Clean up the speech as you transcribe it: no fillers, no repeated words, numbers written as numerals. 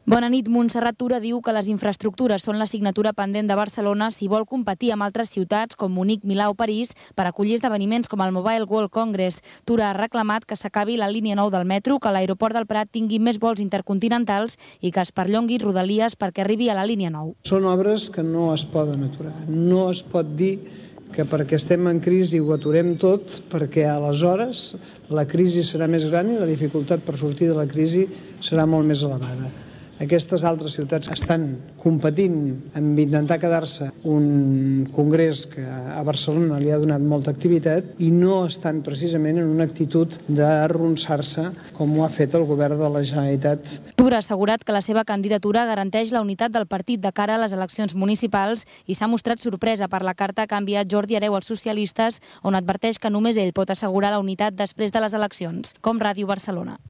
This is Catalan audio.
Bona nit. Montserrat Tura diu que les infraestructures són l'assignatura pendent de Barcelona si vol competir amb altres ciutats com Munic, Milà o París per acollir esdeveniments com el Mobile World Congress. Tura ha reclamat que s'acabi la línia 9 del metro, que l'aeroport del Prat tingui més vols intercontinentals i que es perllongui Rodalies perquè arribi a la línia 9. Són obres que no es poden aturar. No es pot dir que perquè estem en crisi ho aturem tot, perquè aleshores la crisi serà més gran i la dificultat per sortir de la crisi serà molt més elevada. Aquestes altres ciutats estan competint en intentar quedar-se un congrés que a Barcelona li ha donat molta activitat i no estan precisament en una actitud d'arronsar-se com ho ha fet el govern de la Generalitat. Tura ha assegurat que la seva candidatura garanteix la unitat del partit de cara a les eleccions municipals i s'ha mostrat sorpresa per la carta que ha enviat Jordi Hereu als socialistes, on adverteix que només ell pot assegurar la unitat després de les eleccions. Com Ràdio Barcelona.